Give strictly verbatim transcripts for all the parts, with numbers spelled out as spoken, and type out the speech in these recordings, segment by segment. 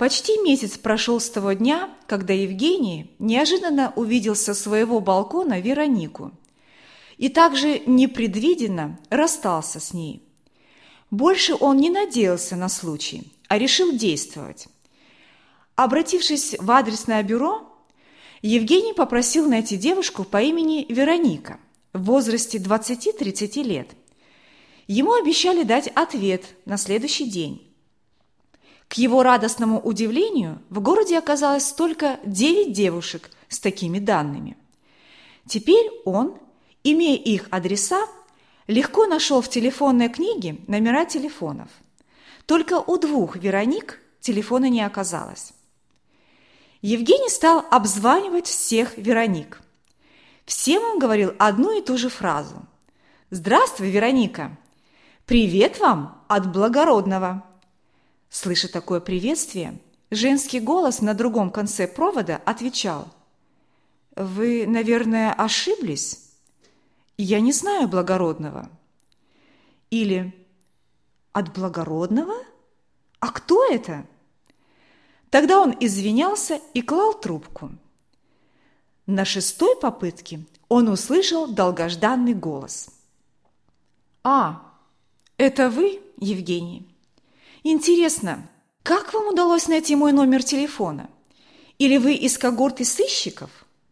Почти месяц прошел с того дня, когда Евгений неожиданно увидел со своего балкона Веронику и также непредвиденно расстался с ней. Больше он не надеялся на случай, а решил действовать. Обратившись в адресное бюро, Евгений попросил найти девушку по имени Вероника в возрасте двадцати-тридцати лет. Ему обещали дать ответ на следующий день. К его радостному удивлению, в городе оказалось только девять девушек с такими данными. Теперь он, имея их адреса, легко нашел в телефонной книге номера телефонов. Только у двух Вероник телефона не оказалось. Евгений стал обзванивать всех Вероник. Всем он говорил одну и ту же фразу. «Здравствуй, Вероника! Привет вам от благородного!» Слыша такое приветствие, женский голос на другом конце провода отвечал: «Вы, наверное, ошиблись? Я не знаю благородного». Или «От благородного? А кто это?» Тогда он извинялся и клал трубку. На шестой попытке он услышал долгожданный голос. «А, это вы, Евгений? Интересно, как вам удалось найти мой номер телефона? Или вы из когорты сыщиков?»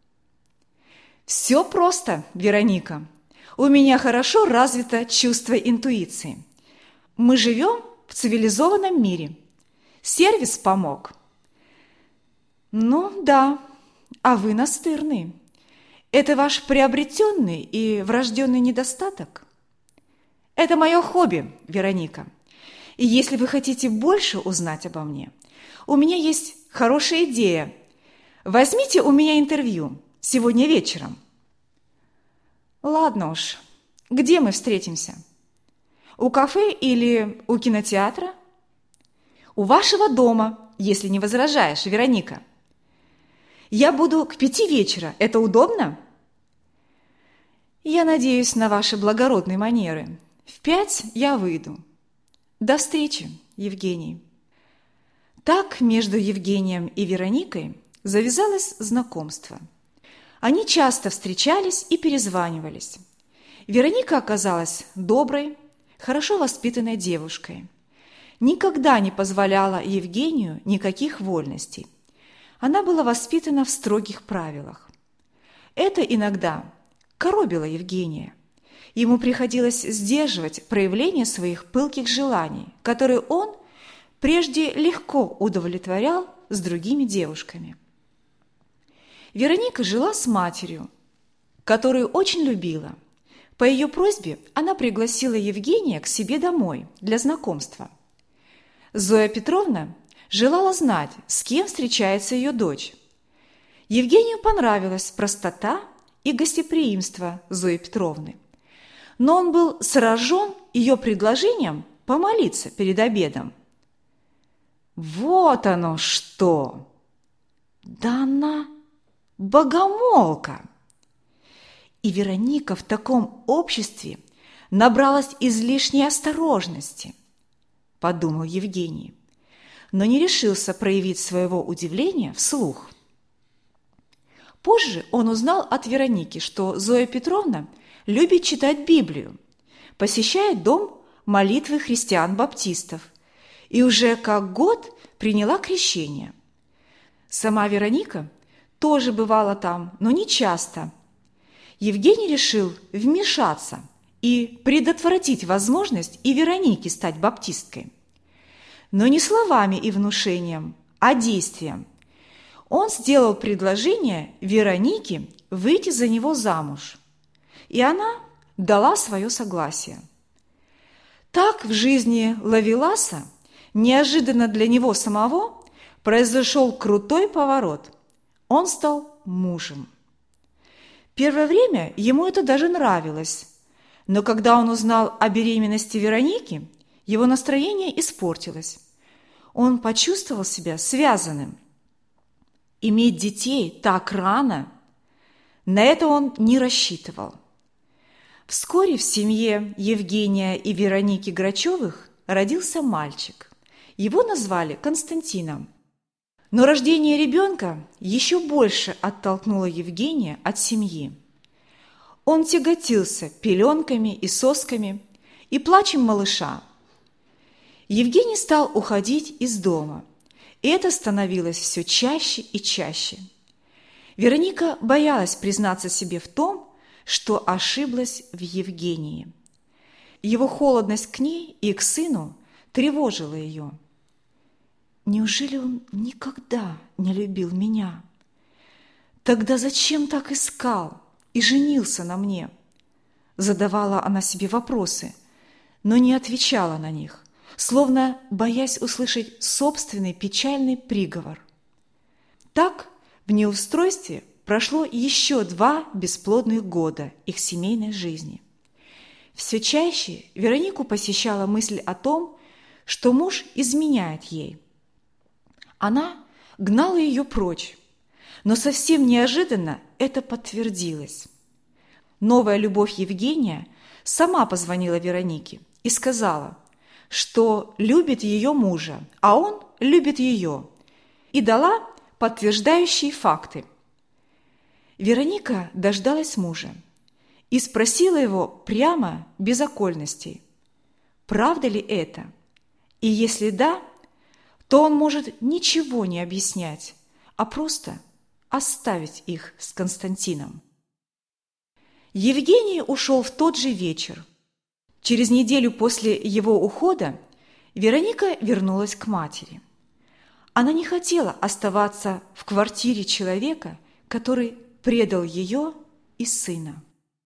«Все просто, Вероника. У меня хорошо развито чувство интуиции. Мы живем в цивилизованном мире. Сервис помог». «Ну да, а вы настырный. Это ваш приобретенный и врожденный недостаток?» «Это мое хобби, Вероника. И если вы хотите больше узнать обо мне, у меня есть хорошая идея. Возьмите у меня интервью сегодня вечером». «Ладно уж, где мы встретимся? У кафе или у кинотеатра?» «У вашего дома, если не возражаешь, Вероника». «Я буду к пяти вечера. Это удобно?» «Я надеюсь на ваши благородные манеры. В пять я выйду. До встречи, Евгений». Так между Евгением и Вероникой завязалось знакомство. Они часто встречались и перезванивались. Вероника оказалась доброй, хорошо воспитанной девушкой. Никогда не позволяла Евгению никаких вольностей. Она была воспитана в строгих правилах. Это иногда коробило Евгения. Ему приходилось сдерживать проявление своих пылких желаний, которые он прежде легко удовлетворял с другими девушками. Вероника жила с матерью, которую очень любила. По ее просьбе она пригласила Евгения к себе домой для знакомства. Зоя Петровна желала знать, с кем встречается ее дочь. Евгению понравилась простота и гостеприимство Зои Петровны. Но он был сражен ее предложением помолиться перед обедом. Вот оно что! Да она богомолка! И Вероника в таком обществе набралась излишней осторожности, подумал Евгений, но не решился проявить своего удивления вслух. Позже он узнал от Вероники, что Зоя Петровна любит читать Библию, посещает дом молитвы христиан-баптистов и уже как год приняла крещение. Сама Вероника тоже бывала там, но не часто. Евгений решил вмешаться и предотвратить возможность и Веронике стать баптисткой. Но не словами и внушением, а действием. Он сделал предложение Веронике выйти за него замуж, и она дала свое согласие. Так в жизни Ловеласа неожиданно для него самого произошел крутой поворот. Он стал мужем. Первое время ему это даже нравилось, но когда он узнал о беременности Вероники, его настроение испортилось. Он почувствовал себя связанным. Иметь детей так рано, на это он не рассчитывал. Вскоре в семье Евгения и Вероники Грачевых родился мальчик. Его назвали Константином. Но рождение ребенка еще больше оттолкнуло Евгения от семьи. Он тяготился пеленками и сосками и плачем малыша. Евгений стал уходить из дома, и это становилось все чаще и чаще. Вероника боялась признаться себе в том, что ошиблась в Евгении. Его холодность к ней и к сыну тревожила ее. Неужели он никогда не любил меня? Тогда зачем так искал и женился на мне? Задавала она себе вопросы, но не отвечала на них, словно боясь услышать собственный печальный приговор. Так в неустройстве прошло еще два бесплодных года их семейной жизни. Все чаще Веронику посещала мысль о том, что муж изменяет ей. Она гнала ее прочь, но совсем неожиданно это подтвердилось. Новая любовь Евгения сама позвонила Веронике и сказала, что любит ее мужа, а он любит ее, и дала подтверждающие факты. Вероника дождалась мужа и спросила его прямо, без окольностей, правда ли это, и если да, то он может ничего не объяснять, а просто оставить их с Константином. Евгений ушел в тот же вечер. Через неделю после его ухода Вероника вернулась к матери. Она не хотела оставаться в квартире человека, который предал ее и сына.